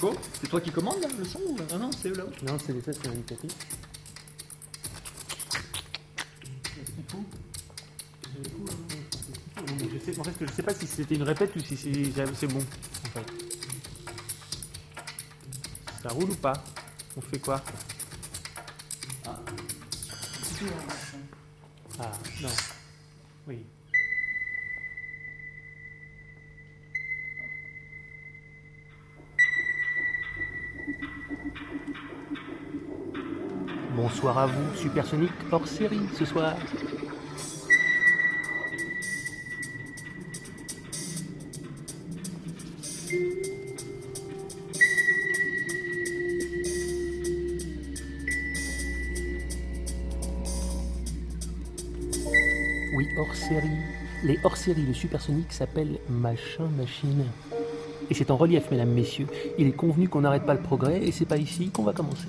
Nico, c'est toi qui commandes là, le son ou... Ah non, c'est eux là. Non, c'est l'indicatif. En fait, je sais pas si c'était une répète ou si c'est bon. En fait. Ça roule ou pas? On fait quoi? Ah, non. Oui. Bonsoir à vous, Supersonic hors série ce soir. Oui, hors série. Les hors séries de Supersonic s'appellent Machin Machine. Et c'est en relief, mesdames, messieurs. Il est convenu qu'on n'arrête pas le progrès et c'est pas ici qu'on va commencer.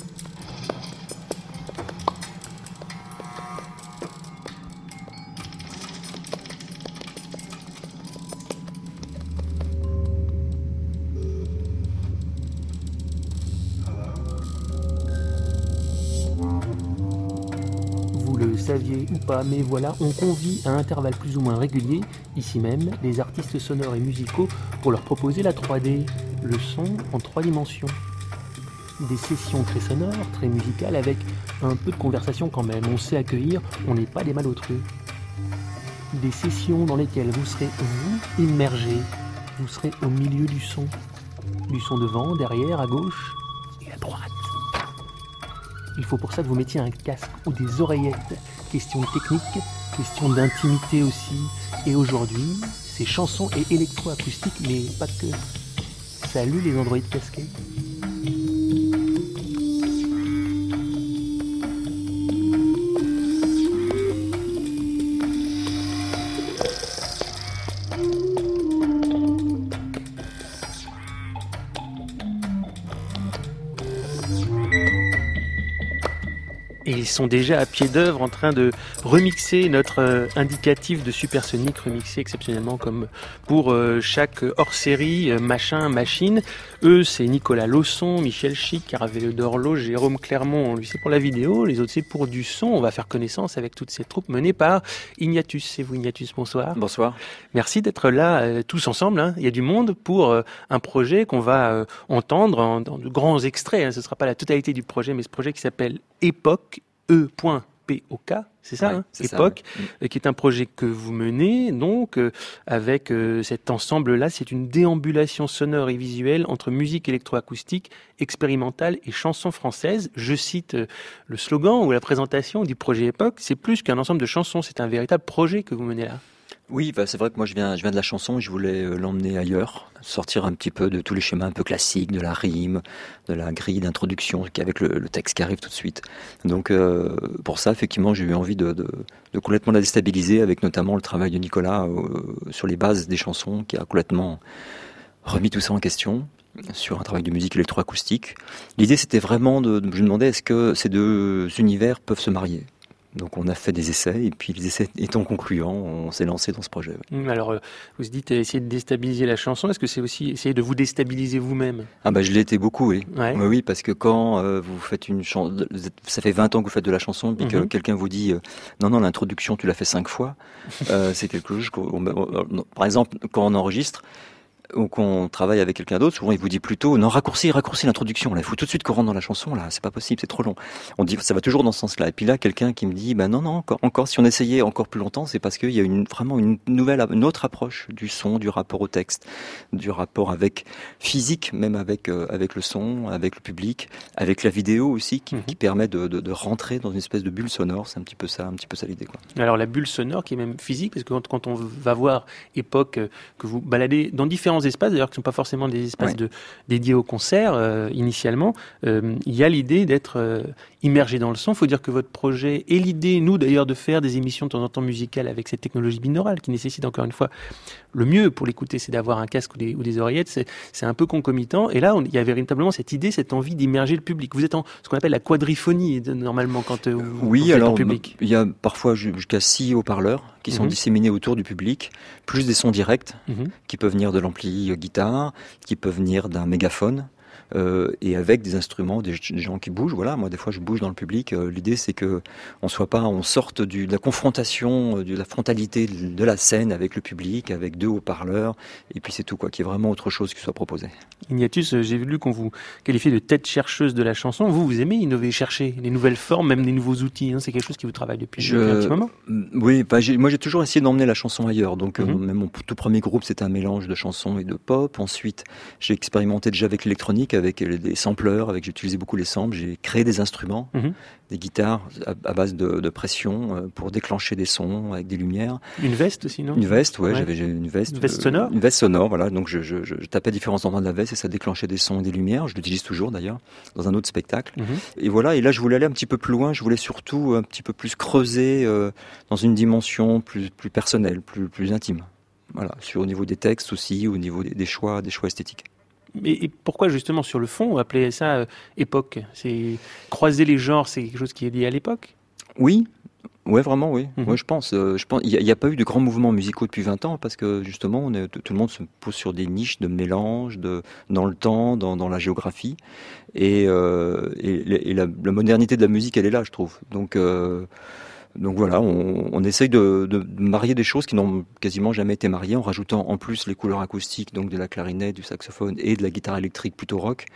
Vous le saviez ou pas, mais voilà, on convie à intervalles plus ou moins réguliers, ici même, les artistes sonores et musicaux pour leur proposer la 3D, le son en 3 dimensions. Des sessions très sonores, très musicales, avec un peu de conversation quand même. On sait accueillir, on n'est pas des malotrus. Des sessions dans lesquelles vous serez, vous, immergés. Vous serez au milieu du son. Du son devant, derrière, à gauche et à droite. Il faut pour ça que vous mettiez un casque ou des oreillettes. Question technique, question d'intimité aussi. Et aujourd'hui, c'est chansons et électroacoustique, mais pas que. Salut les androïdes casqués. Et ils sont déjà à pied d'œuvre en train de remixer notre indicatif de Supersonic, remixé exceptionnellement comme pour chaque hors-série, machin, machine. Eux, c'est Nicolas Lausson, Michel Chic, Caravello d'Orlo, Jérôme Clermont, lui c'est pour la vidéo, les autres c'est pour du son. On va faire connaissance avec toutes ces troupes menées par Ignatus. C'est vous Ignatus, bonsoir. Bonsoir. Merci d'être là tous ensemble, hein. Il y a du monde pour un projet qu'on va entendre dans de grands extraits, hein. Ce ne sera pas la totalité du projet, mais ce projet qui s'appelle Époque, E.POK, c'est ça, ouais, hein, c'est Époque, ça, ouais. Qui est un projet que vous menez, donc, avec cet ensemble-là. C'est une déambulation sonore et visuelle entre musique électroacoustique, expérimentale et chansons françaises. Je cite le slogan ou la présentation du projet Époque, c'est plus qu'un ensemble de chansons, c'est un véritable projet que vous menez là. Oui, bah c'est vrai que moi je viens de la chanson, je voulais l'emmener ailleurs, sortir un petit peu de tous les schémas un peu classiques, de la rime, de la grille d'introduction, avec le texte qui arrive tout de suite. Donc pour ça, effectivement, j'ai eu envie de complètement la déstabiliser, avec notamment le travail de Nicolas sur les bases des chansons, qui a complètement remis tout ça en question, sur un travail de musique électroacoustique. L'idée, c'était vraiment je me demandais, est-ce que ces deux univers peuvent se marier ? Donc on a fait des essais, et puis les essais étant concluants, on s'est lancé dans ce projet. Alors, vous dites essayer de déstabiliser la chanson, est-ce que c'est aussi essayer de vous déstabiliser vous-même ? Ah bah je l'ai été beaucoup, oui. Ouais. Oui, parce que quand vous faites une chanson, ça fait 20 ans que vous faites de la chanson, puis que quelqu'un vous dit non, l'introduction tu l'as fait 5 fois, c'est quelque chose par exemple, quand on enregistre, ou qu'on travaille avec quelqu'un d'autre, souvent il vous dit plutôt non, raccourcis l'introduction, là il faut tout de suite qu'on rentre dans la chanson, là c'est pas possible, c'est trop long. On dit ça va toujours dans ce sens-là. Et puis là quelqu'un qui me dit non, encore si on essayait encore plus longtemps, c'est parce qu'il y a vraiment une autre approche du son, du rapport au texte, du rapport avec physique, même avec le son, avec le public, avec la vidéo aussi qui permet de rentrer dans une espèce de bulle sonore. C'est un petit peu ça l'idée, quoi. Alors la bulle sonore qui est même physique, parce que quand on va voir Époque, que vous baladez dans différents espaces, d'ailleurs qui ne sont pas forcément des espaces dédiés au concert initialement, il y a l'idée d'être immergé dans le son. Il faut dire que votre projet et l'idée, nous d'ailleurs, de faire des émissions de temps en temps musicales avec cette technologie binaurale qui nécessite encore une fois le mieux pour l'écouter, c'est d'avoir un casque ou des oreillettes, c'est un peu concomitant. Et là, il y a véritablement cette idée, cette envie d'immerger le public. Vous êtes en ce qu'on appelle la quadriphonie normalement quand vous êtes en public. Il y a parfois jusqu'à 6 haut-parleurs qui sont disséminés autour du public, plus des sons directs qui peuvent venir de l'ampli guitare, qui peuvent venir d'un mégaphone, et avec des instruments, des gens qui bougent. Voilà, moi des fois je bouge dans le public. L'idée c'est que on sorte de la confrontation, de la frontalité de la scène avec le public, avec 2 haut-parleurs, et puis c'est tout quoi, qu'il y ait vraiment autre chose qui soit proposé. Ignatius, j'ai lu qu'on vous qualifiait de tête chercheuse de la chanson. Vous aimez innover, chercher les nouvelles formes, même des nouveaux outils. C'est quelque chose qui vous travaille depuis un petit moment. Oui, moi j'ai toujours essayé d'emmener la chanson ailleurs. Donc même mon tout premier groupe c'était un mélange de chansons et de pop. Ensuite j'ai expérimenté déjà avec l'électronique, avec des sampleurs, j'ai utilisé beaucoup les samples. J'ai créé des instruments, des guitares à base de pression pour déclencher des sons avec des lumières. Une veste aussi, non ? Une veste, ouais. J'avais une veste. Une veste sonore. Une veste sonore, voilà. Donc je tapais différents endroits de la veste et ça déclenchait des sons et des lumières. Je l'utilise toujours d'ailleurs dans un autre spectacle. Et voilà. Et là je voulais aller un petit peu plus loin. Je voulais surtout un petit peu plus creuser dans une dimension plus personnelle, plus intime. Voilà. Au niveau des textes aussi, au niveau des choix esthétiques. Et pourquoi justement sur le fond, on appelait ça époque ? C'est croiser les genres, c'est quelque chose qui est lié à l'époque ? Oui. Ouais, vraiment, oui. Ouais, je pense. Il n'y a pas eu de grands mouvements musicaux depuis 20 ans parce que justement, tout le monde se pose sur des niches de mélange, dans le temps, dans la géographie, et la modernité de la musique, elle est là, je trouve. Donc voilà, on essaye de marier des choses qui n'ont quasiment jamais été mariées en rajoutant en plus les couleurs acoustiques, donc de la clarinette, du saxophone et de la guitare électrique plutôt rock,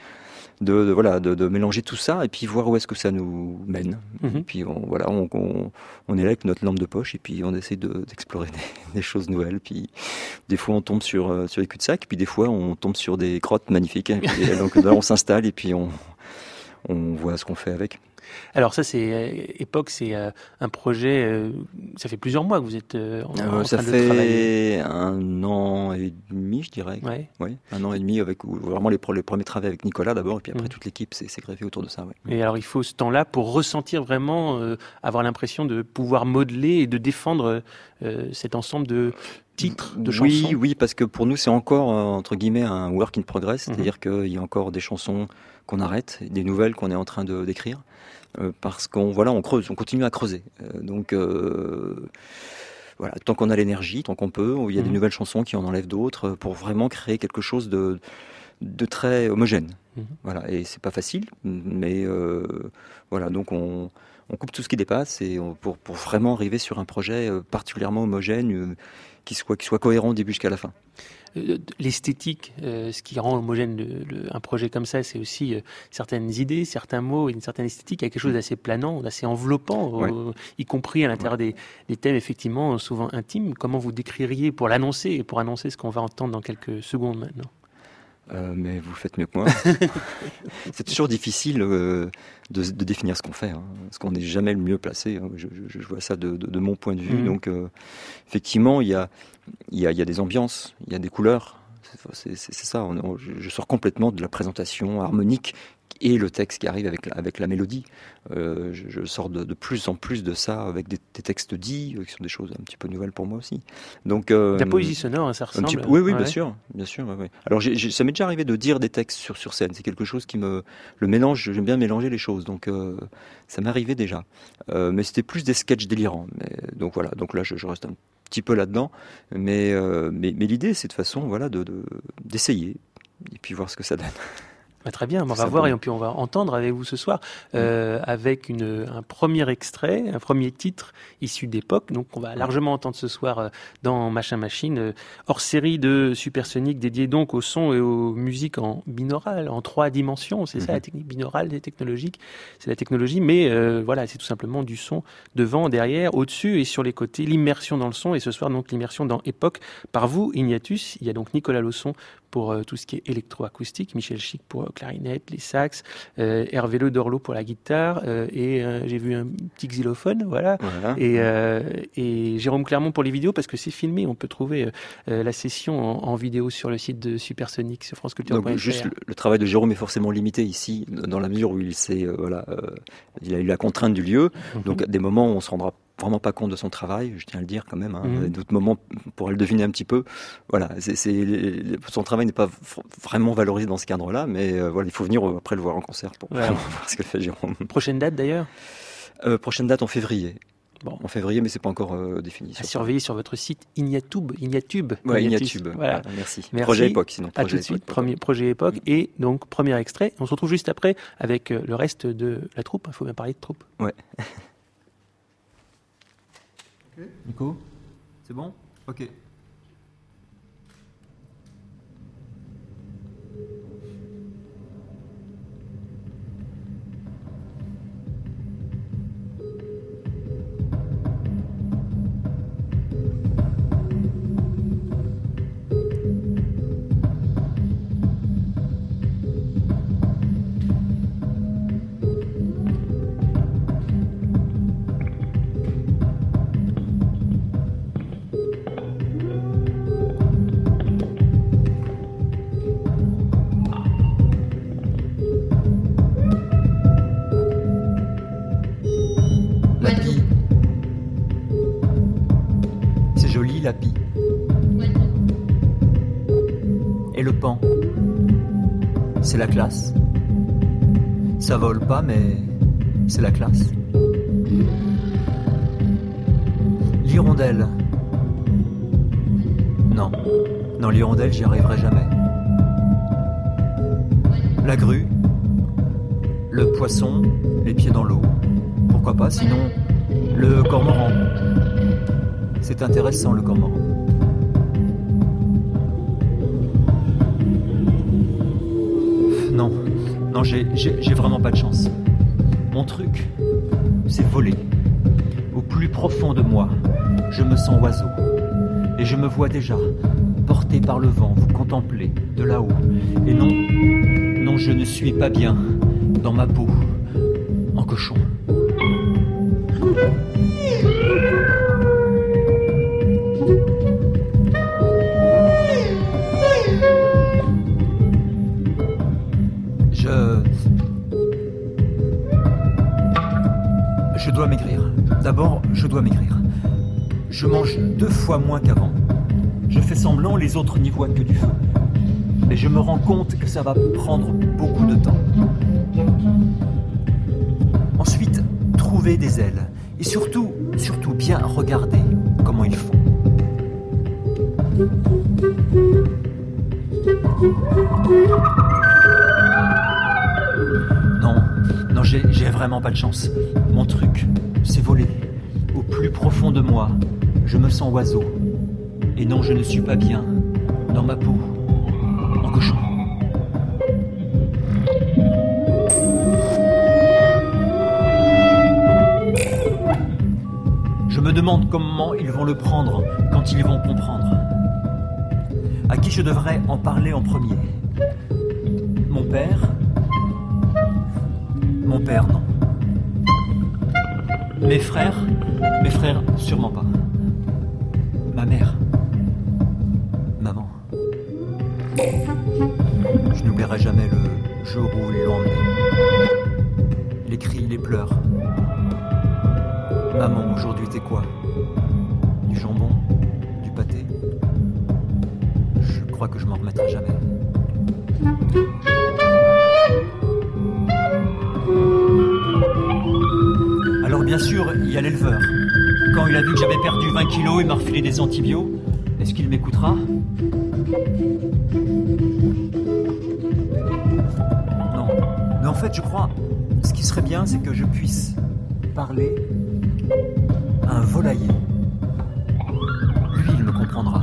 de mélanger tout ça et puis voir où est-ce que ça nous mène. Et puis on est là avec notre lampe de poche et puis on essaie d'explorer des choses nouvelles. Puis des fois on tombe sur les cul-de-sac, puis des fois on tombe sur des grottes magnifiques. Et puis, donc là on s'installe et puis on voit ce qu'on fait avec. Alors ça, c'est Époque, c'est un projet, ça fait plusieurs mois que vous êtes en train de travailler. Ça fait 1 an et demi, je dirais. Ouais, 1 an et demi avec vraiment les premiers travaux avec Nicolas d'abord, et puis après toute l'équipe s'est greffée autour de ça. Ouais. Et alors il faut ce temps-là pour ressentir vraiment, avoir l'impression de pouvoir modeler et de défendre cet ensemble de titres, de chansons. Oui, parce que pour nous c'est encore entre guillemets un work in progress, c'est-à-dire qu'il y a encore des chansons qu'on arrête, des nouvelles qu'on est en train d'écrire. Parce qu'on creuse, on continue à creuser. Donc voilà, tant qu'on a l'énergie, tant qu'on peut, il y a des nouvelles chansons qui en enlèvent d'autres pour vraiment créer quelque chose de très homogène. Voilà, et c'est pas facile, mais voilà, donc on coupe tout ce qui dépasse et pour vraiment arriver sur un projet particulièrement homogène qui soit cohérent du début jusqu'à la fin. L'esthétique, ce qui rend homogène un projet comme ça, c'est aussi certaines idées, certains mots, une certaine esthétique. Il y a quelque chose d'assez planant, d'assez enveloppant, y compris à l'intérieur des thèmes effectivement souvent intimes. Comment vous décririez pour l'annoncer et pour annoncer ce qu'on va entendre dans quelques secondes maintenant ? Mais vous faites mieux que moi. C'est toujours difficile de définir ce qu'on fait, parce qu'on n'est jamais le mieux placé. Je vois ça de mon point de vue. Donc, effectivement, il y a des ambiances, il y a des couleurs. C'est ça. Je sors complètement de la présentation harmonique et le texte qui arrive avec la mélodie. Je sors de plus en plus de ça avec des textes dits, qui sont des choses un petit peu nouvelles pour moi aussi. Donc, la poésie sonore, ça ressemble. Oui, bien sûr. Ouais. Alors, ça m'est déjà arrivé de dire des textes sur scène. C'est quelque chose qui le mélange. J'aime bien mélanger les choses. Donc, ça m'est arrivé déjà. Mais c'était plus des sketchs délirants. Donc voilà. Donc là, je reste un petit peu là-dedans. Mais l'idée, c'est de façon, voilà, d'essayer et puis voir ce que ça donne. Très bien, on va voir et puis on va entendre avec vous ce soir avec un premier extrait, un premier titre issu d'Époque. Donc on va largement entendre ce soir dans Machin Machine, hors série de Supersonic dédié donc au son et aux musiques en binaural, en 3 dimensions. C'est ça la technique binaurale, c'est technologique, c'est la technologie, mais voilà, c'est tout simplement du son devant, derrière, au-dessus et sur les côtés, l'immersion dans le son. Et ce soir donc l'immersion dans Époque par vous, Ignatius. Il y a donc Nicolas Lausson pour tout ce qui est électroacoustique, Michel Chic pour clarinette, les sax, Hervé Le Dorlo pour la guitare, et j'ai vu un petit xylophone, voilà. Et Jérôme Clermont pour les vidéos, parce que c'est filmé, on peut trouver la session en vidéo sur le site de Supersonic, sur franceculture.fr. Donc juste le travail de Jérôme est forcément limité ici, dans la mesure où il a eu la contrainte du lieu, donc à des moments où on se rendra vraiment pas compte de son travail, je tiens à le dire quand même. D'autres moments, on pourrait le deviner un petit peu. Voilà, son travail n'est pas vraiment valorisé dans ce cadre-là, mais voilà, il faut venir après le voir en concert pour vraiment voir ce que fait Jérôme. Prochaine date d'ailleurs ? Prochaine date en février. Bon. En février, mais c'est pas encore défini. À surveiller sur votre site Ignatube. Ouais, Ignatube. Voilà. Merci. Merci. Projet Époque, sinon. À tout de suite, projet Époque. Et donc, premier extrait. On se retrouve juste après avec le reste de la troupe. Il faut bien parler de troupe. Ouais. Nico, c'est bon? Ok. La pie. C'est joli, la pie. Et le pan. C'est la classe. Ça vole pas, mais c'est la classe. L'hirondelle. Non. Non, l'hirondelle, j'y arriverai jamais. La grue. Le poisson, les pieds dans l'eau. Pourquoi pas, sinon, le cormoran. C'est intéressant, le cormoran. Non, non, j'ai vraiment pas de chance. Mon truc, c'est voler. Au plus profond de moi, je me sens oiseau. Et je me vois déjà, porté par le vent, vous contempler de là-haut. Et non, non, je ne suis pas bien dans ma peau, en cochon. Je dois maigrir. D'abord, je dois maigrir. Je mange 2 fois moins qu'avant. Je fais semblant, les autres n'y voient que du feu. Mais je me rends compte que ça va prendre beaucoup de temps. Ensuite, trouver des ailes. Et surtout bien regarder comment ils font. Non, j'ai vraiment pas de chance. Mon truc, c'est voler. Au plus profond de moi, je me sens oiseau. Et non, je ne suis pas bien dans ma peau, en cochon. Je me demande comment ils vont le prendre quand ils vont comprendre. À qui je devrais en parler en premier? Mon père? Mon père, non. Mes frères? Mes frères, sûrement pas. Ma mère? Maman? Je n'oublierai jamais le jour où ils l'ont emmené. Les cris, les pleurs. Maman, aujourd'hui t'es quoi? Du jambon? Du pâté? Je crois que je m'en remettrai jamais. Alors bien sûr, il y a l'éleveur. Quand il a vu que j'avais perdu 20 kilos, il m'a refilé des antibiotiques. Est-ce qu'il m'écoutera? Non. Mais en fait, je crois, ce qui serait bien, c'est que je puisse parler à un volailler. Lui, il me comprendra.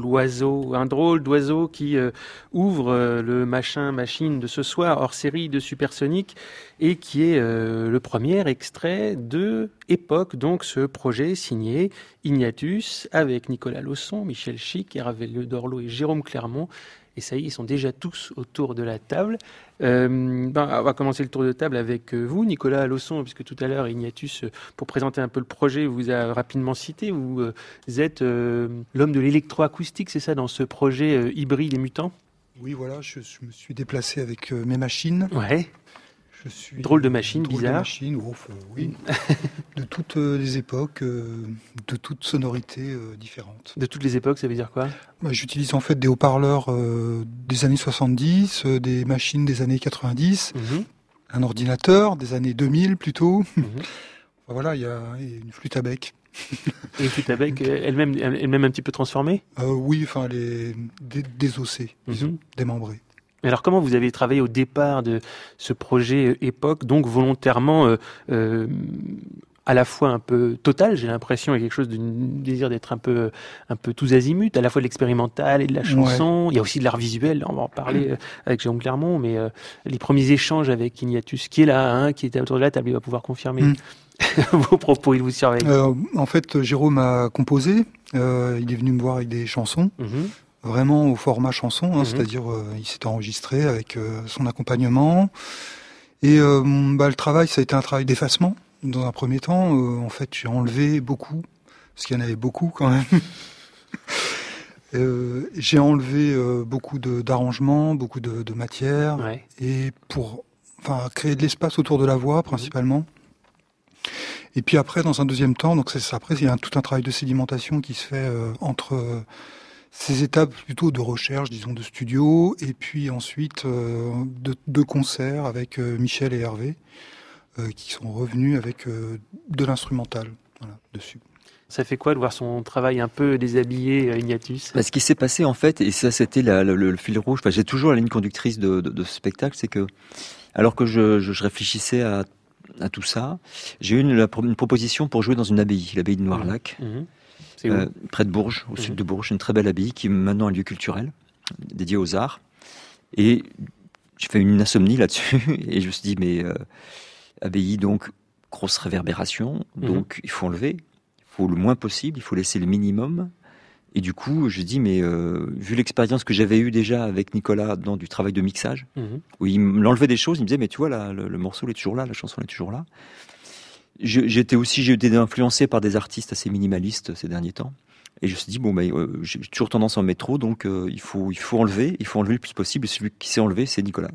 l'oiseau, un drôle d'oiseau qui ouvre le machine de ce soir, hors série de Supersonic, et qui est le premier extrait de Époque, donc ce projet signé Ignatius, avec Nicolas Lausson, Michel Chic, Hervé Le Dorlo et Jérôme Clermont. Et ça y est, ils sont déjà tous autour de la table. On va commencer le tour de table avec vous, Nicolas Lausson, puisque tout à l'heure, Ignatius, pour présenter un peu le projet, vous a rapidement cité. Vous êtes l'homme de l'électroacoustique, c'est ça, dans ce projet hybride et mutant ? Oui, voilà, je me suis déplacé avec mes machines. Ouais. Drôle de machine, bizarre. De machine, oui. De toutes les époques, de toutes sonorités différentes. De toutes les époques, ça veut dire quoi ? J'utilise en fait des haut-parleurs des années 70, des machines des années 90, un ordinateur des années 2000 plutôt. Voilà, il y a une flûte à bec. Et une flûte à bec, elle-même un petit peu transformée ? Oui, enfin, elle est désossée, démembrée. Alors comment vous avez travaillé au départ de ce projet Époque, donc volontairement à la fois un peu total, j'ai l'impression, il y a quelque chose d'un désir d'être un peu tous azimuts, à la fois de l'expérimental et de la chanson, il y a aussi de l'art visuel, on va en parler avec Jérôme Clermont, mais les premiers échanges avec Ignatius, qui est là, qui était autour de la table, il va pouvoir confirmer vos propos, il vous surveille. En fait, Jérôme a composé, il est venu me voir avec des chansons, vraiment au format chanson, c'est-à-dire il s'est enregistré avec son accompagnement. Et le travail, ça a été un travail d'effacement. Dans un premier temps, en fait, j'ai enlevé beaucoup, parce qu'il y en avait beaucoup quand même. J'ai enlevé beaucoup d'arrangements, beaucoup de matière, et pour créer de l'espace autour de la voix principalement. Et puis après, dans un deuxième temps, donc après, il y a tout un travail de sédimentation qui se fait entre ces étapes plutôt de recherche, disons de studio, et puis ensuite de concerts avec Michel et Hervé, qui sont revenus avec de l'instrumental dessus. Ça fait quoi de voir son travail un peu déshabillé, Ignatius ? Ce qui s'est passé en fait, et ça c'était le fil rouge, j'ai toujours la ligne conductrice de ce spectacle, c'est que alors que je réfléchissais à tout ça, j'ai eu une proposition pour jouer dans une abbaye, l'abbaye de Noirlac. C'est où ? Près de Bourges, au sud de Bourges, une très belle abbaye qui est maintenant un lieu culturel dédié aux arts. Et j'ai fait une insomnie là-dessus et je me suis dit mais abbaye, donc grosse réverbération, donc il faut enlever, il faut le moins possible, il faut laisser le minimum. Et du coup, je dis mais vu l'expérience que j'avais eue déjà avec Nicolas dans du travail de mixage, où il m'enlevait des choses, il me disait mais tu vois là, le morceau il est toujours là, la chanson elle est toujours là. J'ai été influencé par des artistes assez minimalistes ces derniers temps. Et je me suis dit, j'ai toujours tendance à en mettre trop, donc il faut enlever le plus possible. Et celui qui s'est enlevé, c'est Nicolas.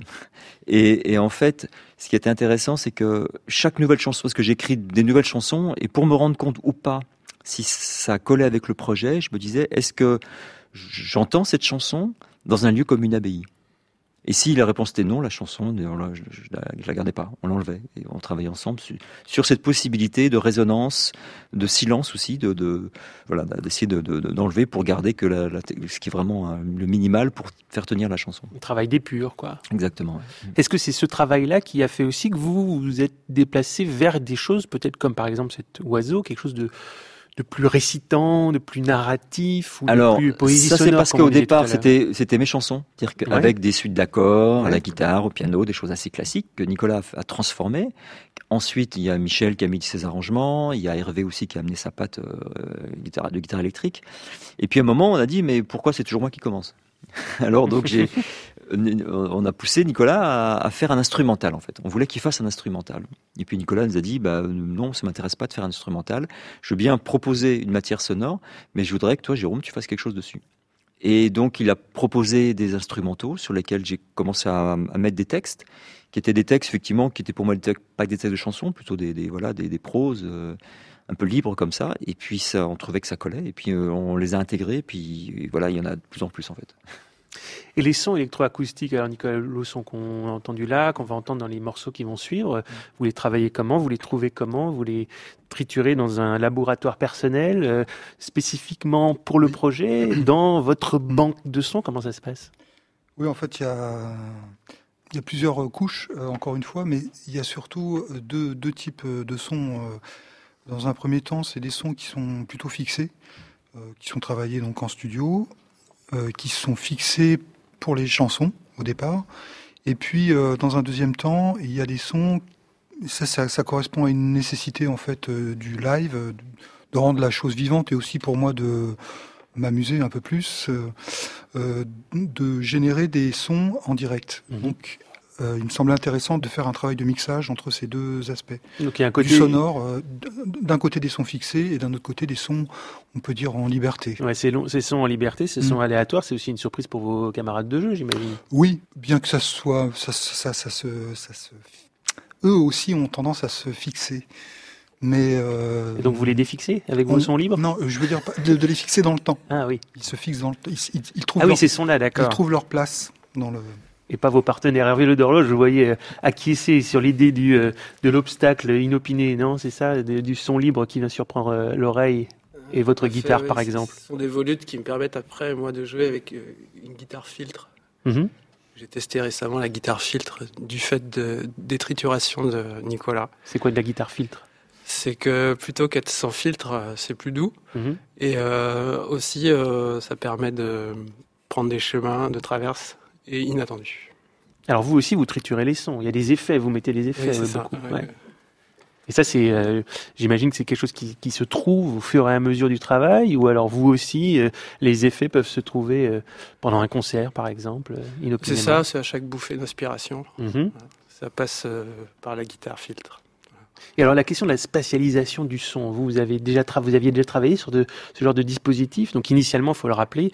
Et en fait, ce qui était intéressant, c'est que chaque nouvelle chanson, parce que j'écris des nouvelles chansons, et pour me rendre compte ou pas si ça collait avec le projet, je me disais, est-ce que j'entends cette chanson dans un lieu comme une abbaye ? Et si la réponse était non, la chanson, je la gardais pas, on l'enlevait. Et on travaillait ensemble sur cette possibilité de résonance, de silence aussi, d'essayer d'enlever pour garder que ce qui est vraiment le minimal pour faire tenir la chanson. Un travail d'épure, quoi. Exactement. Ouais. Est-ce que c'est ce travail-là qui a fait aussi que vous vous êtes déplacé vers des choses, peut-être comme par exemple cet oiseau, quelque chose de plus récitant, de plus narratif, ou de plus poésie sonore. Ça c'est parce qu'au départ c'était mes chansons, c'est-à-dire qu'avec des suites d'accords, à la guitare, au piano, des choses assez classiques que Nicolas a transformées. Ensuite il y a Michel qui a mis ses arrangements, il y a Hervé aussi qui a amené sa patte de guitare électrique. Et puis à un moment on a dit mais pourquoi c'est toujours moi qui commence ? Alors donc on a poussé Nicolas à faire un instrumental en fait. On voulait qu'il fasse un instrumental. Et puis Nicolas nous a dit non, ça m'intéresse pas de faire un instrumental. Je veux bien proposer une matière sonore, mais je voudrais que toi Jérôme tu fasses quelque chose dessus. Et donc il a proposé des instrumentaux sur lesquels j'ai commencé à mettre des textes, qui étaient des textes effectivement qui étaient pour moi pas des textes de chansons, plutôt des proses un peu libres comme ça. Et puis on trouvait que ça collait. Et puis on les a intégrés. Et puis voilà, il y en a de plus en plus en fait. Et les sons électroacoustiques, alors Nicolas Lausson, qu'on a entendu là, qu'on va entendre dans les morceaux qui vont suivre, vous les travaillez comment ? Vous les trouvez comment ? Vous les triturez dans un laboratoire personnel, spécifiquement pour le projet, dans votre banque de sons ? Comment ça se passe ? Oui, en fait, il y a plusieurs couches, encore une fois, mais il y a surtout deux types de sons. Dans un premier temps, c'est des sons qui sont plutôt fixés, qui sont travaillés donc en studio. qui sont fixés pour les chansons au départ. Et puis, dans un deuxième temps, il y a des sons. Ça correspond à une nécessité en fait du live, de rendre la chose vivante et aussi pour moi de m'amuser un peu plus, de générer des sons en direct. Donc, il me semble intéressant de faire un travail de mixage entre ces deux aspects. Donc, il y a un côté du sonore, d'un côté des sons fixés et d'un autre côté des sons, on peut dire, en liberté. Ouais, ces sons en liberté, ces sons aléatoires, c'est aussi une surprise pour vos camarades de jeu, j'imagine. Oui, bien que ça soit, eux aussi ont tendance à se fixer. Mais et donc vous les défixez avec vos sons libres ? Non, je veux dire de les fixer dans le temps. Ah oui. Ils se fixent dans le temps. Ils trouvent ces sons-là, d'accord. Ils trouvent leur place dans le... Et pas vos partenaires. Hervé Le Dorloge, je vous voyais acquiescer sur l'idée de l'obstacle inopiné, non ? C'est ça, du son libre qui vient surprendre l'oreille et votre guitare, par exemple. Ce sont des volutes qui me permettent après, moi, de jouer avec une guitare filtre. J'ai testé récemment la guitare filtre du fait des triturations de Nicolas. C'est quoi de la guitare filtre ? C'est que plutôt qu'être sans filtre, c'est plus doux. Et aussi, ça permet de prendre des chemins de traverse et inattendus. Alors vous aussi, vous triturez les sons. Il y a des effets, vous mettez les effets. Oui, c'est beaucoup. Ça. Ouais. Et ça, j'imagine que c'est quelque chose qui se trouve au fur et à mesure du travail, ou alors vous aussi, les effets peuvent se trouver pendant un concert, par exemple, inopinément. C'est ça, c'est à chaque bouffée d'inspiration. Ça passe par la guitare filtre. Et alors la question de la spatialisation du son, vous aviez déjà travaillé sur ce genre de dispositif. Donc initialement, il faut le rappeler,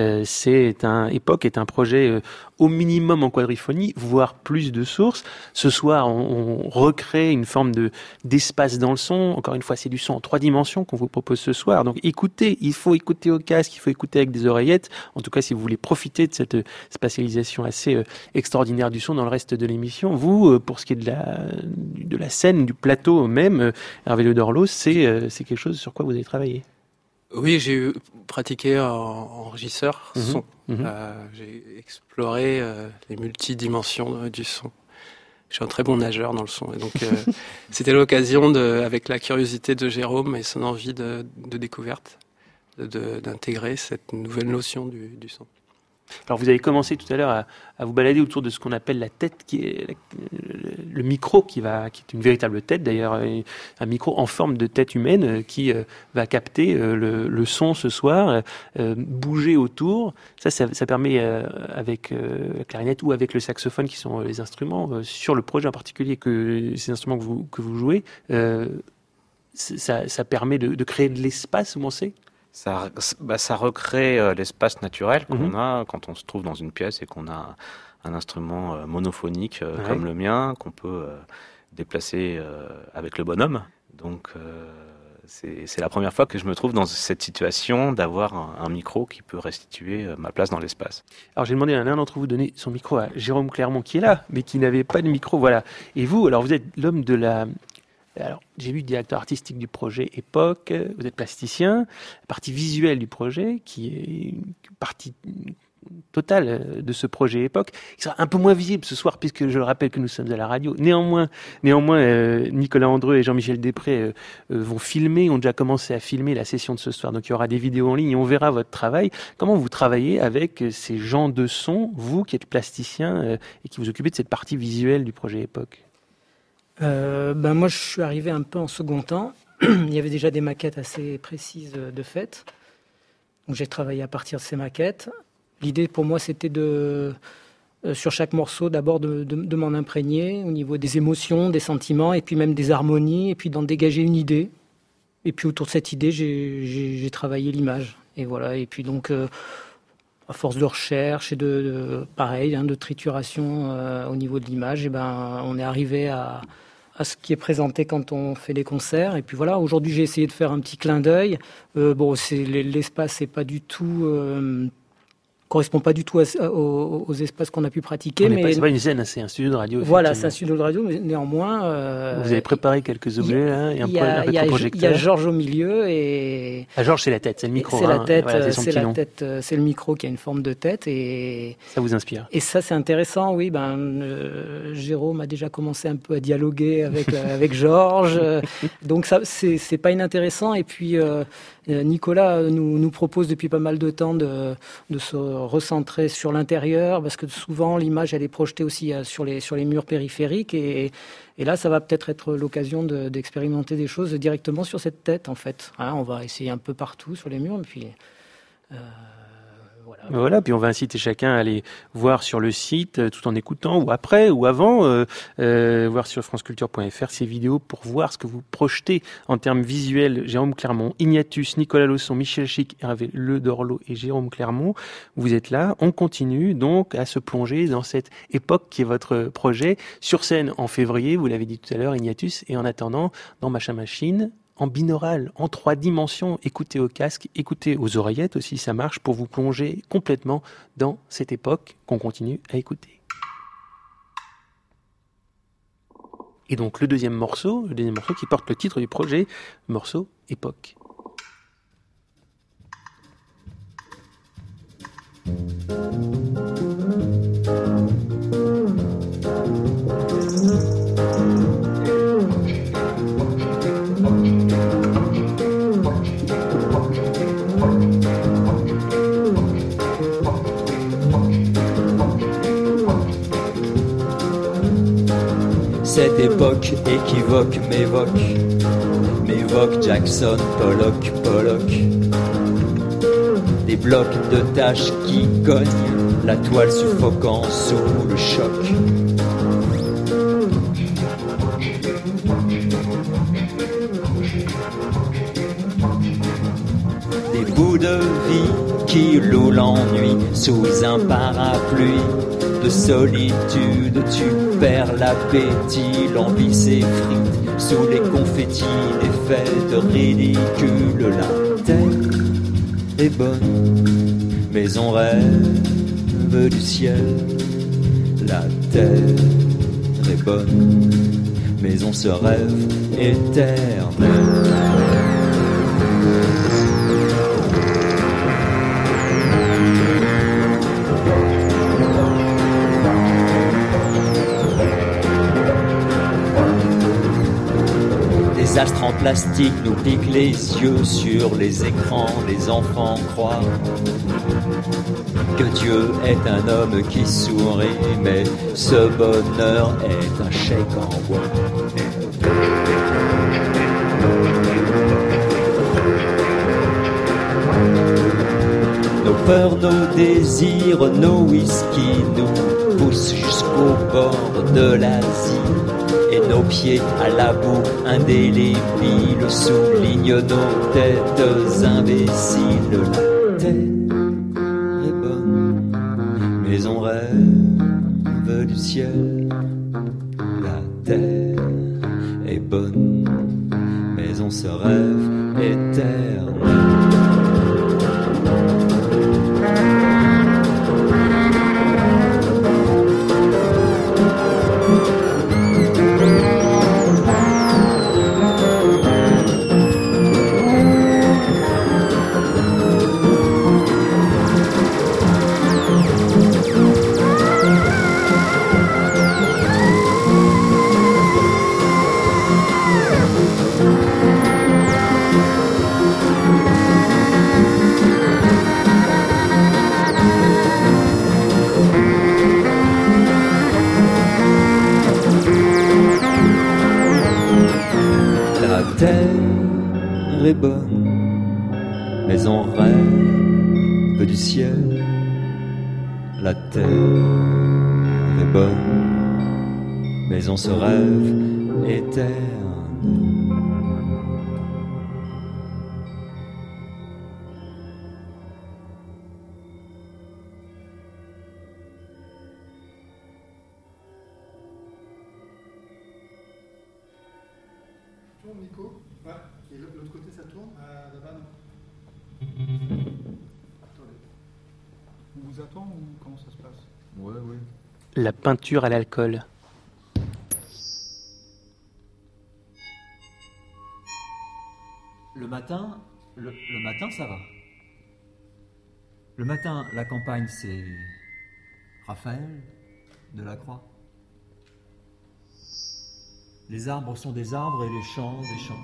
Époque est un projet au minimum en quadriphonie, voire plus de sources. Ce soir, on recrée une forme d'espace dans le son. Encore une fois, c'est du son en 3 dimensions qu'on vous propose ce soir. Donc écoutez, il faut écouter au casque, il faut écouter avec des oreillettes. En tout cas, si vous voulez profiter de cette spatialisation assez extraordinaire du son dans le reste de l'émission. Vous, pour ce qui est de la scène, du plateau même, Hervé Le Dorloge, c'est quelque chose sur quoi vous avez travaillé. Oui, j'ai pratiqué en régisseur son. J'ai exploré les multidimensions du son. Je suis un très bon nageur dans le son. Et donc, c'était l'occasion, avec la curiosité de Jérôme et son envie de découverte, d'intégrer cette nouvelle notion du son. Alors vous avez commencé tout à l'heure à vous balader autour de ce qu'on appelle la tête, qui est le micro, qui est une véritable tête d'ailleurs, un micro en forme de tête humaine qui va capter le son ce soir, bouger autour. Ça permet avec la clarinette ou avec le saxophone, qui sont les instruments sur le projet en particulier, ces instruments que vous jouez, ça permet de créer de l'espace, vous pensez ? Ça recrée l'espace naturel qu'on a quand on se trouve dans une pièce et qu'on a un instrument monophonique comme le mien, qu'on peut déplacer avec le bonhomme. Donc c'est la première fois que je me trouve dans cette situation d'avoir un micro qui peut restituer ma place dans l'espace. Alors j'ai demandé à l'un d'entre vous de donner son micro à Jérôme Clermont, qui est là, mais qui n'avait pas de micro. Voilà. Et vous, alors vous êtes l'homme de la... Alors, j'ai vu directeur artistique du projet Époque, vous êtes plasticien, la partie visuelle du projet, qui est une partie totale de ce projet Époque, qui sera un peu moins visible ce soir, puisque je le rappelle que nous sommes à la radio. Néanmoins, Nicolas Andreu et Jean-Michel Després vont filmer, ont déjà commencé à filmer la session de ce soir. Donc il y aura des vidéos en ligne et on verra votre travail. Comment vous travaillez avec ces gens de son, vous qui êtes plasticien et qui vous occupez de cette partie visuelle du projet Époque ? Moi, je suis arrivé un peu en second temps. Il y avait déjà des maquettes assez précises de fait. Donc, j'ai travaillé à partir de ces maquettes. L'idée pour moi, c'était sur chaque morceau, d'abord de m'en imprégner au niveau des émotions, des sentiments, et puis même des harmonies, et puis d'en dégager une idée. Et puis autour de cette idée, j'ai travaillé l'image. Et voilà. Et puis donc, à force de recherche et de trituration au niveau de l'image, on est arrivé à ce qui est présenté quand on fait des concerts. Et puis voilà, aujourd'hui j'ai essayé de faire un petit clin d'œil. L'espace n'est pas du tout correspond pas du tout aux espaces qu'on a pu pratiquer. C'est pas une scène, c'est un studio de radio. Voilà, c'est un studio de radio, mais néanmoins... Vous avez préparé quelques objets, là, et un projecteur. Il y a Georges au milieu et... Georges, c'est la tête, c'est le micro. C'est la tête, voilà, c'est le micro qui a une forme de tête. Et ça vous inspire. Et ça, c'est intéressant, oui. Jérôme a déjà commencé un peu à dialoguer avec Georges. Donc ça, c'est pas inintéressant. Et puis... Nicolas nous propose depuis pas mal de temps de se recentrer sur l'intérieur, parce que souvent l'image elle est projetée aussi sur les murs périphériques, et là ça va peut-être être l'occasion d'expérimenter des choses directement sur cette tête en fait. On va essayer un peu partout sur les murs, et puis voilà, puis on va inciter chacun à aller voir sur le site tout en écoutant, ou après, ou avant, voir sur franceculture.fr ces vidéos pour voir ce que vous projetez en termes visuels. Jérôme Clermont, Ignatius, Nicolas Lausson, Michel Chic, Hervé Le Dorlo et Jérôme Clermont, vous êtes là. On continue donc à se plonger dans cette époque qui est votre projet. Sur scène en février, vous l'avez dit tout à l'heure, Ignatius, et en attendant, dans Machin Machine, en binaural, en 3 dimensions, écoutez au casque, écoutez aux oreillettes aussi, ça marche pour vous plonger complètement dans cette époque qu'on continue à écouter. Et donc le deuxième morceau qui porte le titre du projet, morceau Époque. Cette époque équivoque m'évoque Jackson, Pollock. Des blocs de taches qui cognent, la toile suffocant sous le choc. Des bouts de vie qui louent l'ennui sous un parapluie de solitude, tu perds l'appétit, l'envie s'effrite sous les confettis des fêtes ridicules. La terre est bonne, mais on rêve du ciel. La terre est bonne, mais on se rêve éternel. Les astres en plastique nous piquent les yeux sur les écrans, les enfants croient que Dieu est un homme qui sourit, mais ce bonheur est un chèque en bois. Nos peurs, nos désirs, nos whisky nous poussent jusqu'au bord de l'Asie. Et nos pieds à la boue indélébile soulignent nos têtes imbéciles. La terre est bonne, mais on rêve du ciel. La terre est bonne, mais on se rêve éternel. Est bonne, mais on rêve du ciel. La terre est bonne, mais on se rêve éternel. Nico, ouais. Et l'autre côté ça tourne là-bas non. Attendez. On vous attend ou comment ça se passe? Ouais. La peinture à l'alcool. Le matin, ça va. Le matin, la campagne, c'est Raphaël, Delacroix. Les arbres sont des arbres et les champs des champs.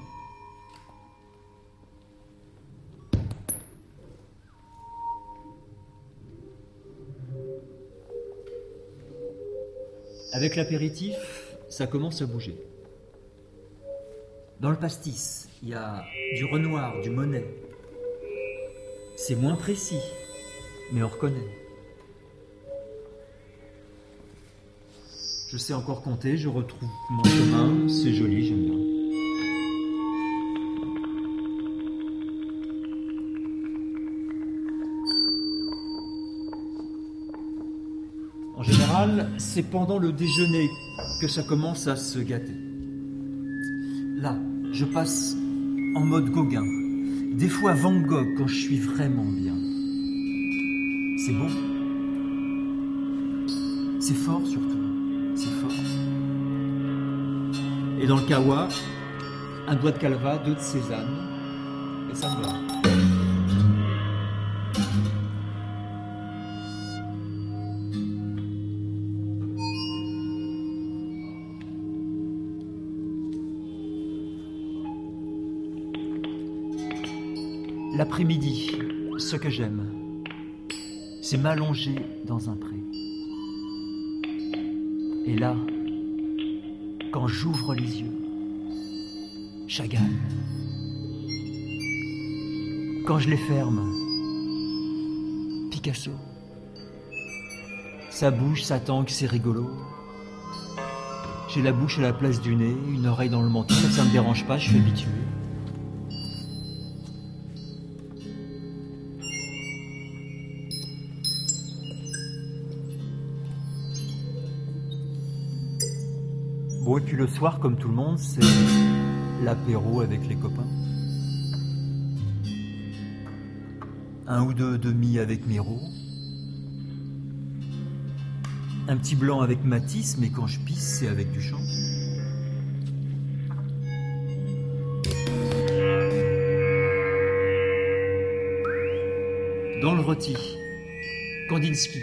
Avec l'apéritif, ça commence à bouger. Dans le pastis, il y a du Renoir, du Monet. C'est moins précis, mais on reconnaît. Je sais encore compter, je retrouve mon chemin, c'est joli, j'aime bien. En général, c'est pendant le déjeuner que ça commence à se gâter. Là, je passe en mode Gauguin. Des fois Van Gogh quand je suis vraiment bien. C'est beau. C'est fort surtout. C'est fort. Et dans le kawa, un doigt de calva, 2 de sésame. Et ça me va. L'après-midi, ce que j'aime, c'est m'allonger dans un pré. Et là, quand j'ouvre les yeux, Chagall. Quand je les ferme, Picasso. Ça bouge, ça tangue, c'est rigolo. J'ai la bouche à la place du nez, une oreille dans le menton, ça me dérange pas, je suis habitué. Bon, et puis le soir, comme tout le monde, c'est l'apéro avec les copains. Un ou deux demi avec Miro. Un petit blanc avec Matisse, mais quand je pisse, c'est avec Duchamp. Dans le rôti, Kandinsky.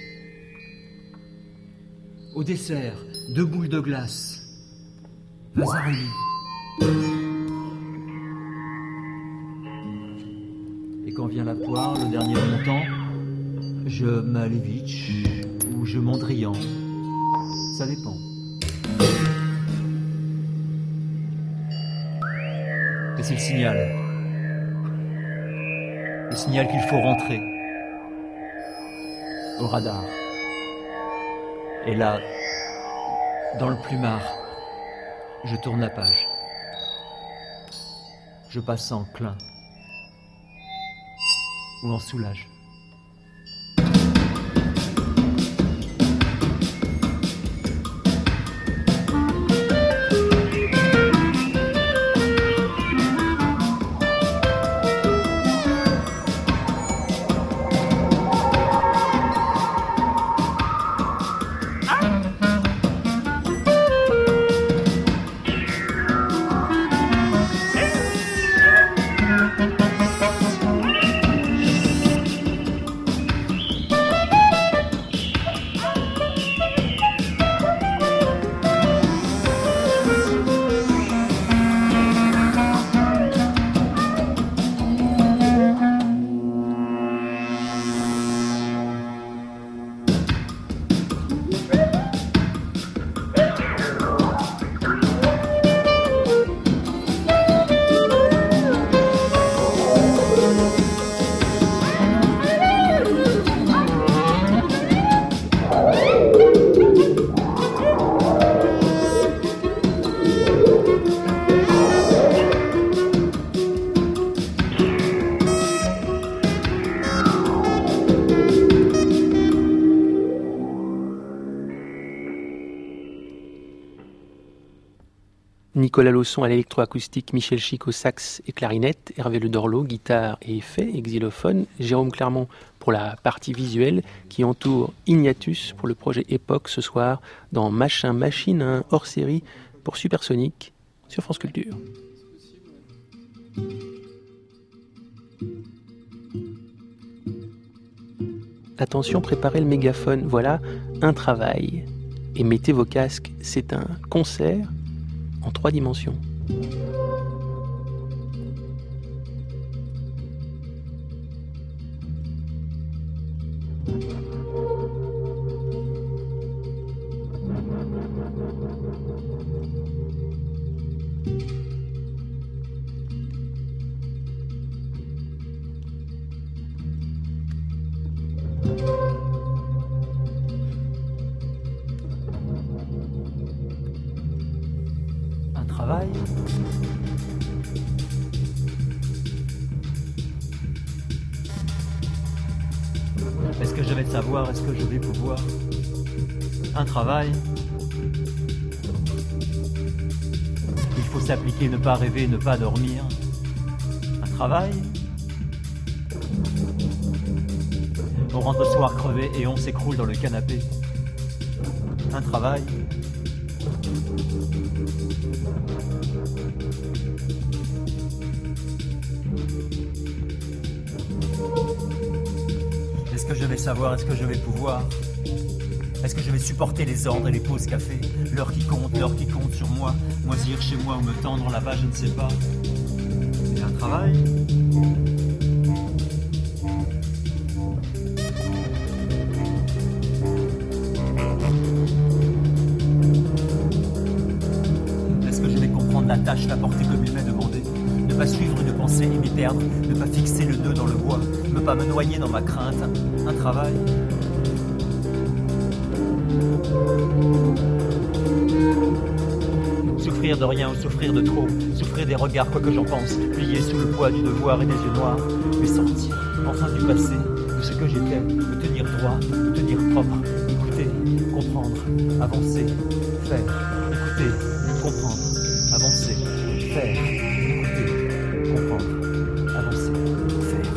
Au dessert, 2 boules de glace, Vasarely. Et quand vient la poire, le dernier montant, je Malevitch ou je Mondrian. Ça dépend. Et c'est le signal. Le signal qu'il faut rentrer au radar. Et là, dans le plumard, je tourne la page. Je passe en clin ou en soulage. Nicolas Lausson à l'électroacoustique, Michel Chic au sax et clarinette, Hervé Le Dorlo, guitare et effet et xylophone, Jérôme Clermont pour la partie visuelle qui entoure Ignatus pour le projet Époque ce soir dans Machin Machine, un hors-série pour Supersonic sur France Culture. Attention, préparez le mégaphone, voilà un travail. Et mettez vos casques, c'est un concert en 3 dimensions. Un travail. Est-ce que je vais savoir? Est-ce que je vais pouvoir? Un travail. Il faut s'appliquer, ne pas rêver, ne pas dormir. Un travail. On rentre le soir crevé et on s'écroule dans le canapé. Un travail. Est-ce que je vais savoir? Est-ce que je vais pouvoir? Est-ce que je vais supporter les ordres et les pauses café? L'heure qui compte sur moi. Moisir chez moi ou me tendre là-bas, je ne sais pas. Et un travail. Est-ce que je vais comprendre la tâche, la porter comme il m'est demandé? Ne pas suivre une pensée et m'y perdre, ne pas fixer le nœud dans le bois, ne pas me noyer dans ma crainte. Un travail. Souffrir de rien ou souffrir de trop, souffrir des regards quoi que j'en pense, plier sous le poids du devoir et des yeux noirs, mais sortir enfin du passé, de ce que j'étais, me tenir droit, me tenir propre, écouter, comprendre, avancer, faire, écouter, comprendre, avancer, faire, écouter, comprendre, avancer, faire.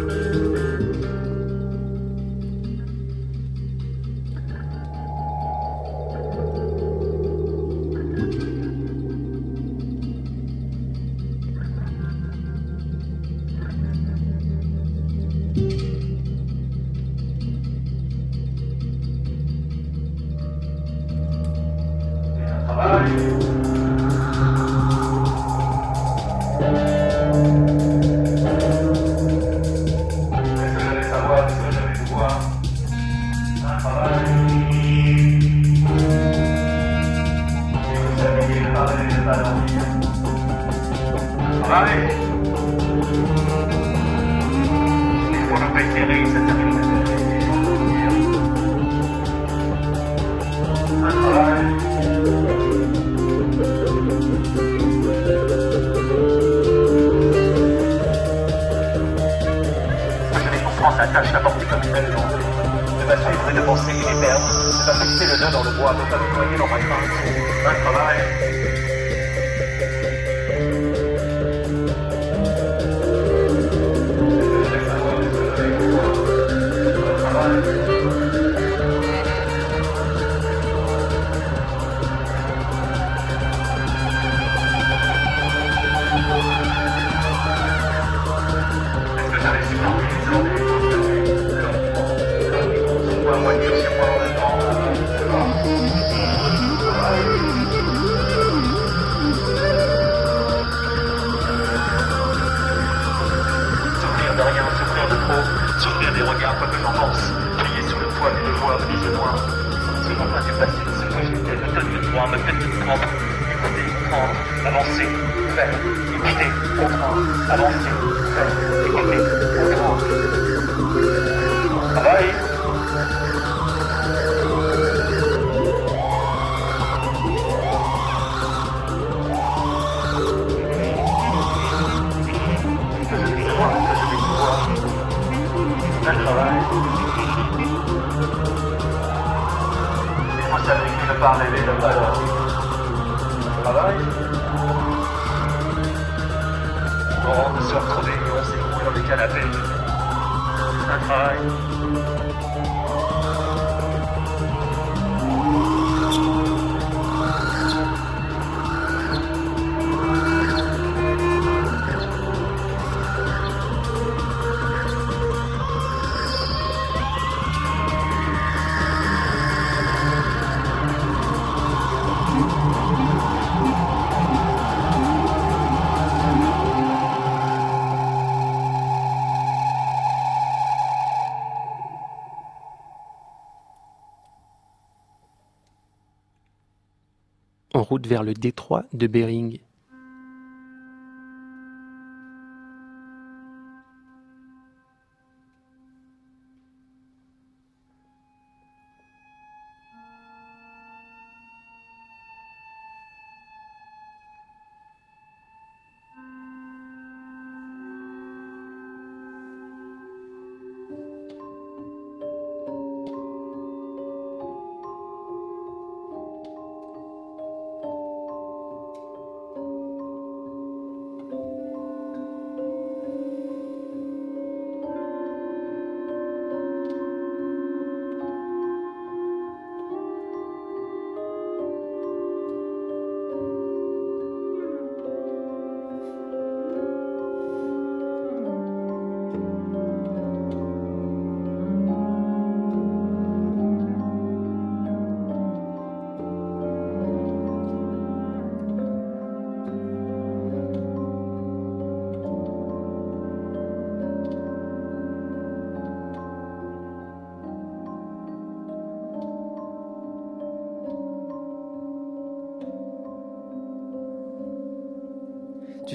En route vers le détroit de Bering.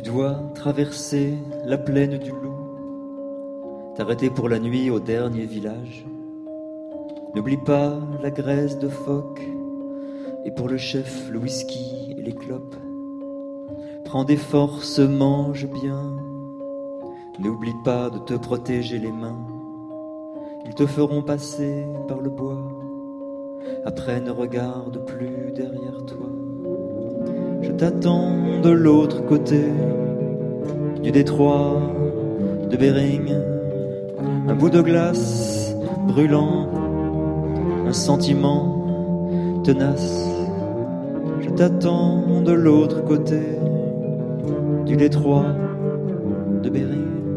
dois traverser la plaine du loup, t'arrêter pour la nuit au dernier village. N'oublie pas la graisse de phoque, et pour le chef le whisky et les clopes. Prends des forces, mange bien, n'oublie pas de te protéger les mains. Ils te feront passer par le bois, après ne regarde plus derrière toi. Je t'attends de l'autre côté du détroit de Bering, un bout de glace brûlant, un sentiment tenace. Je t'attends de l'autre côté du détroit de Bering.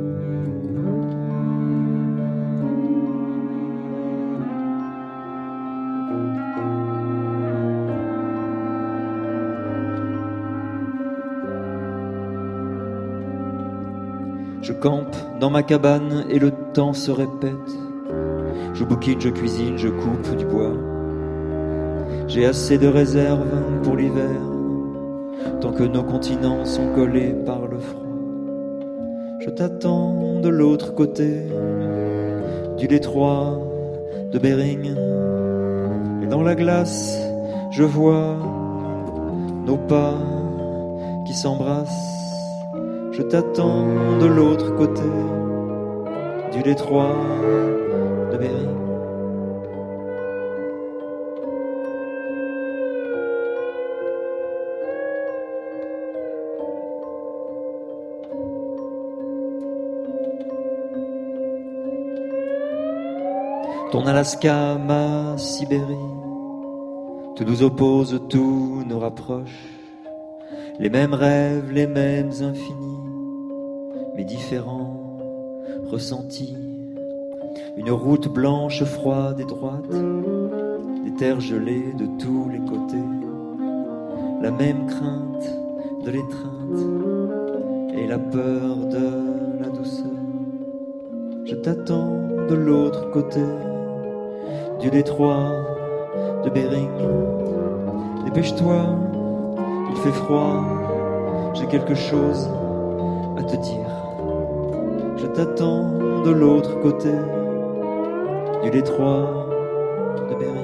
Je campe dans ma cabane et le temps se répète. Je bouquine, je cuisine, je coupe du bois. J'ai assez de réserves pour l'hiver, tant que nos continents sont collés par le froid. Je t'attends de l'autre côté du détroit de Bering. Et dans la glace, je vois nos pas qui s'embrassent. Je t'attends de l'autre côté du détroit de Bering. Ton Alaska, ma Sibérie, tout nous oppose, tout nous rapproche. Les mêmes rêves, les mêmes infinis, mais différents ressentis. Une route blanche, froide et droite, des terres gelées de tous les côtés. La même crainte de l'étreinte et la peur de la douceur. Je t'attends de l'autre côté du détroit de Bering. Dépêche-toi, il fait froid, j'ai quelque chose à te dire. Je t'attends de l'autre côté du détroit de Bering.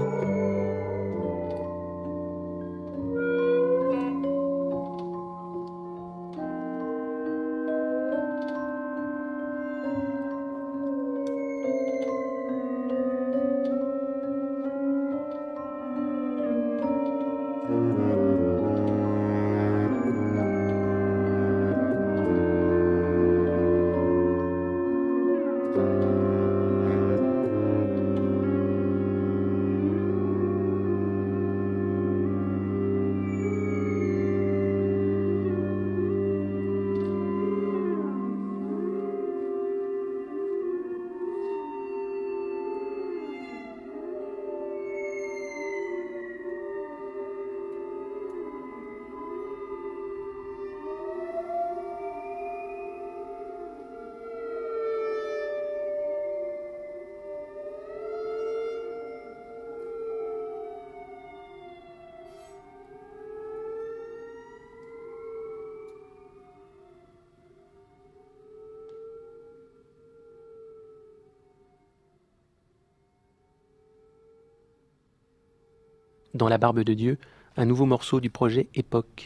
Dans la barbe de Dieu, un nouveau morceau du projet Époque.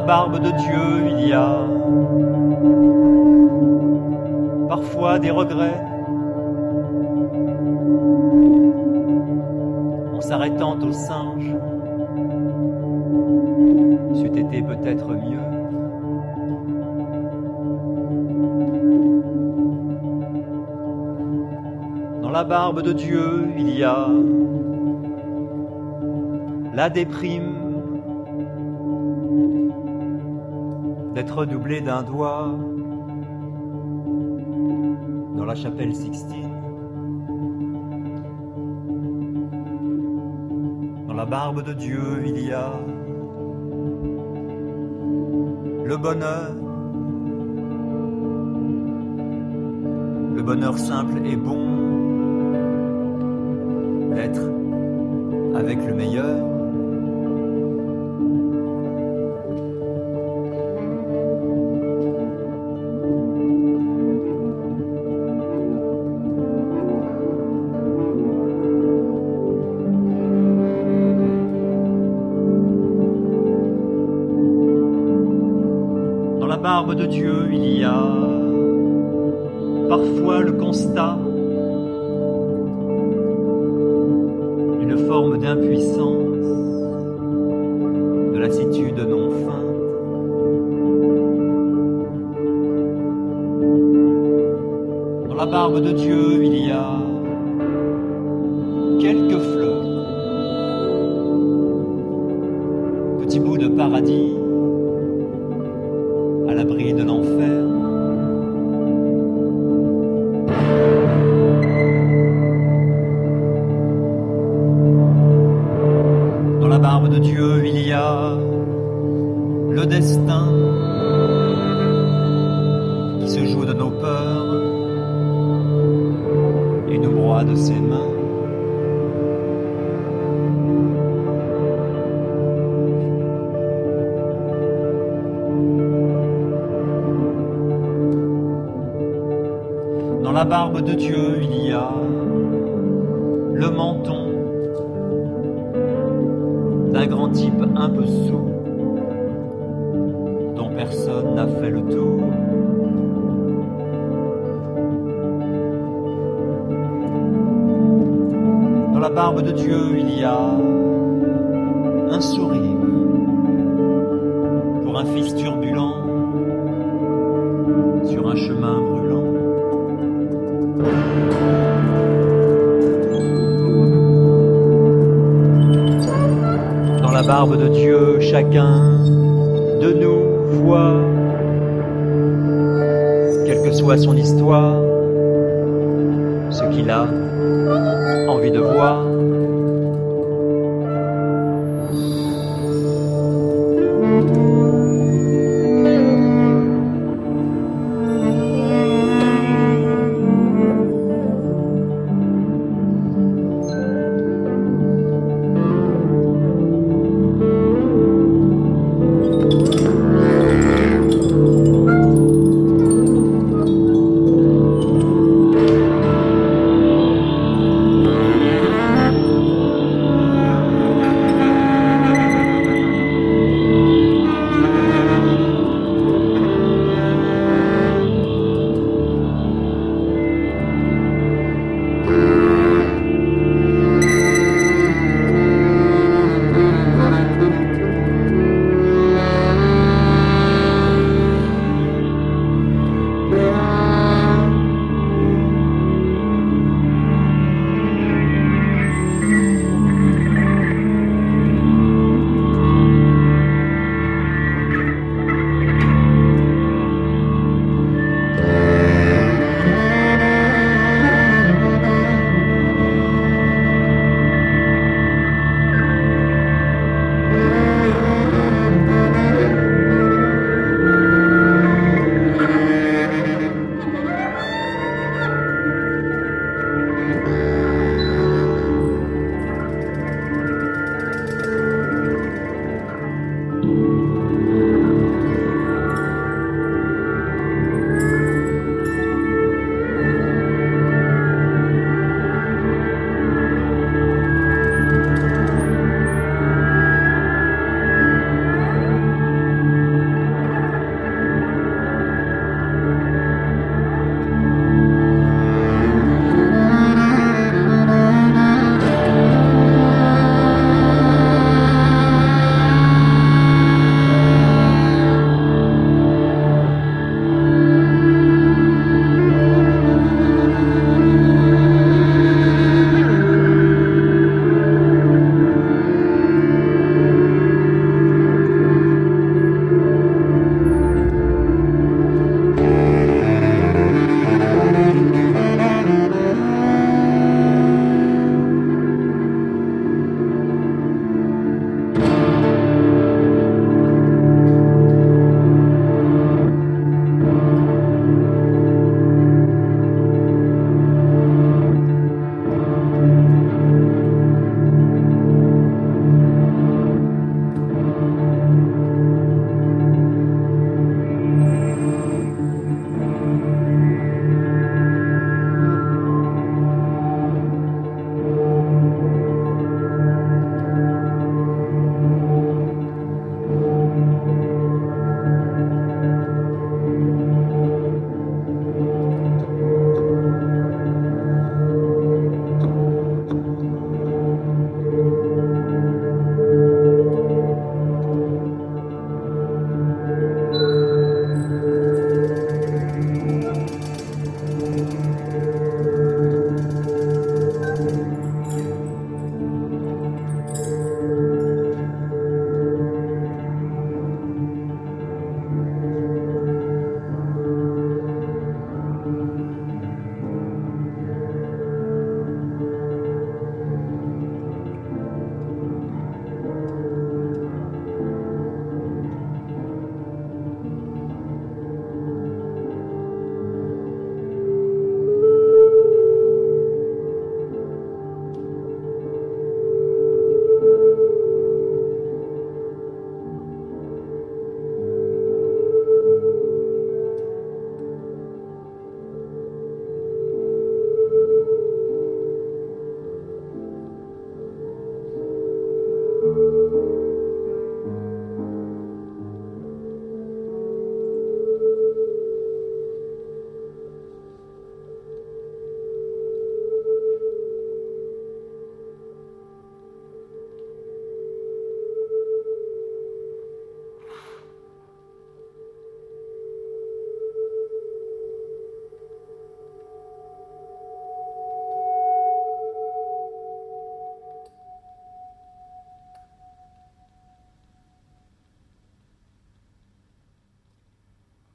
barbe de Dieu, il y a parfois des regrets. En s'arrêtant au singe, c'eût été peut-être mieux. Dans la barbe de Dieu, il y a la déprime d'être doublé d'un doigt dans la chapelle Sixtine. Dans la barbe de Dieu, il y a le bonheur simple et bon d'être avec le meilleur. Dans la barbe de Dieu, il y a parfois le constat d'une forme d'impuissance, de lassitude non feinte. Dans la barbe de Dieu, il y a quelques fleurs, petits bouts de paradis à l'abri de l'enfer. Dans la barbe de Dieu, il y a le destin qui se joue de nos peurs et nous broie de ses mains. Dans la barbe de Dieu, il y a le menton d'un grand type un peu sourd dont personne n'a fait le tour. Dans la barbe de Dieu, il y a un sourire pour un fils turbulent sur un chemin brûlant. Dans la barbe de Dieu, chacun de nous voit, quelle que soit son histoire, ce qu'il a envie de voir.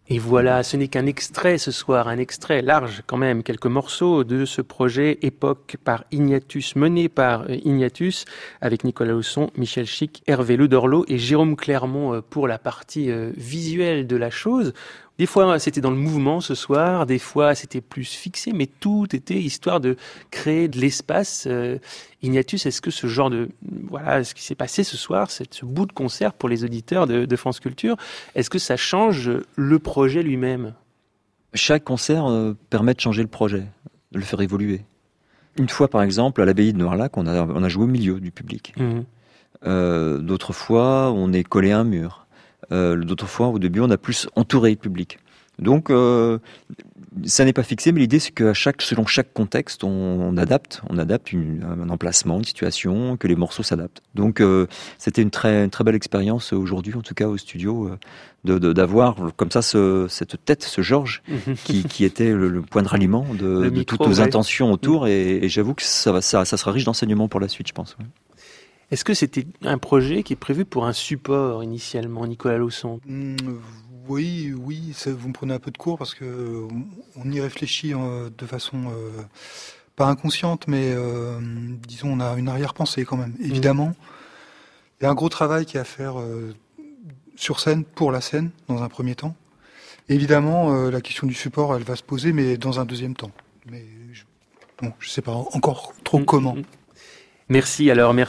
Et voilà, ce n'est qu'un extrait ce soir, un extrait large quand même, quelques morceaux de ce projet Époque par Ignatius, mené par Ignatius, avec Nicolas Hausson, Michel Chic, Hervé Ledorlot et Jérôme Clermont pour la partie visuelle de la chose. Des fois, c'était dans le mouvement ce soir, des fois, c'était plus fixé, mais tout était histoire de créer de l'espace. Ignatius, est-ce que ce genre de... Voilà, ce qui s'est passé ce soir, ce bout de concert pour les auditeurs de France Culture, est-ce que ça change le projet lui-même ? Chaque concert permet de changer le projet, de le faire évoluer. Une fois, par exemple, à l'abbaye de Noirlac, on a joué au milieu du public. D'autres fois, on est collé à un mur. D'autres fois, au début, on a plus entouré le public. Donc, ça n'est pas fixé, mais l'idée, c'est que selon chaque contexte, on adapte un emplacement, une situation, que les morceaux s'adaptent. Donc, c'était une très belle expérience aujourd'hui, en tout cas au studio, d'avoir comme ça cette tête, ce Georges, qui était le point de ralliement de toutes nos intentions autour. Et j'avoue que ça sera riche d'enseignements pour la suite, je pense. Ouais. Est-ce que c'était un projet qui est prévu pour un support initialement, Nicolas Hausson ? Oui, vous me prenez un peu de cours parce que on y réfléchit de façon pas inconsciente, mais disons on a une arrière-pensée quand même. Évidemment, il y a un gros travail qui est à faire sur scène, pour la scène, dans un premier temps. Évidemment, la question du support, elle va se poser, mais dans un deuxième temps. Mais je sais pas encore trop comment. Merci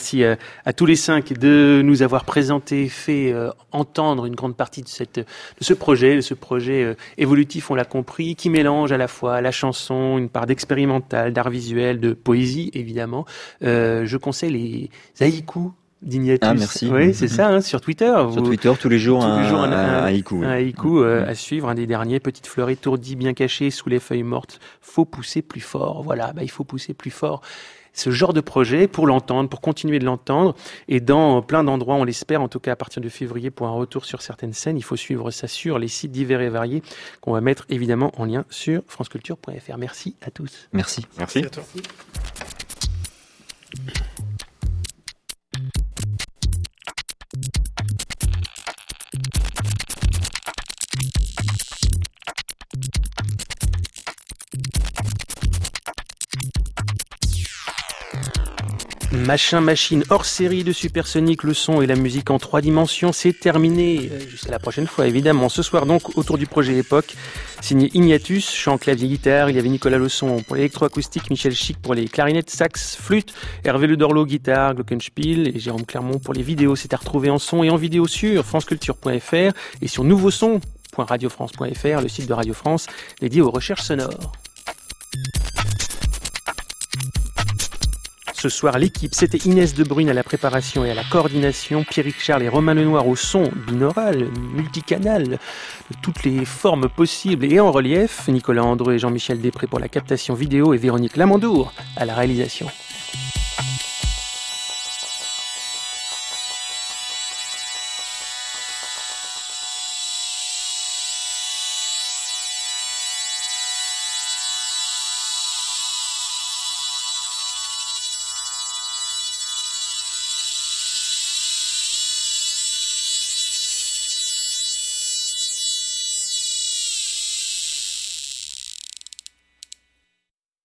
à tous les 5 de nous avoir présenté, fait entendre une grande partie de ce projet évolutif, on l'a compris, qui mélange à la fois la chanson, une part d'expérimental, d'art visuel, de poésie évidemment. Je conseille les haïkus d'Ignatius. Ah, merci. Oui, c'est ça, sur Twitter. Sur Twitter, tous les jours, un haïku. Un haïku à suivre, un des derniers. Petite fleur étourdie, bien cachée sous les feuilles mortes. Faut pousser plus fort. Voilà, il faut pousser plus fort. Ce genre de projet pour l'entendre, pour continuer de l'entendre. Et dans plein d'endroits, on l'espère, en tout cas à partir de février, pour un retour sur certaines scènes. Il faut suivre ça sur les sites divers et variés qu'on va mettre évidemment en lien sur franceculture.fr. Merci à tous. Merci. Merci à toi. Machin Machine hors série de Supersonic, le son et la musique en 3 dimensions, c'est terminé. Jusqu'à la prochaine fois, évidemment. Ce soir donc, autour du projet Époque, signé Ignatius, chant, clavier, guitare. Il y avait Nicolas Hausson pour l'électroacoustique, Michel Chic pour les clarinettes, sax, flûte, Hervé Ledorlot, guitare, glockenspiel et Jérôme Clermont pour les vidéos. C'est à retrouver en son et en vidéo sur franceculture.fr et sur nouveauson.radiofrance.fr, le site de Radio France dédié aux recherches sonores. Ce soir, l'équipe, c'était Inès Debrune à la préparation et à la coordination, Pierrick Charles et Romain Lenoir au son binaural, multicanal, de toutes les formes possibles et en relief, Nicolas Andreu et Jean-Michel Després pour la captation vidéo et Véronique Lamandour à la réalisation.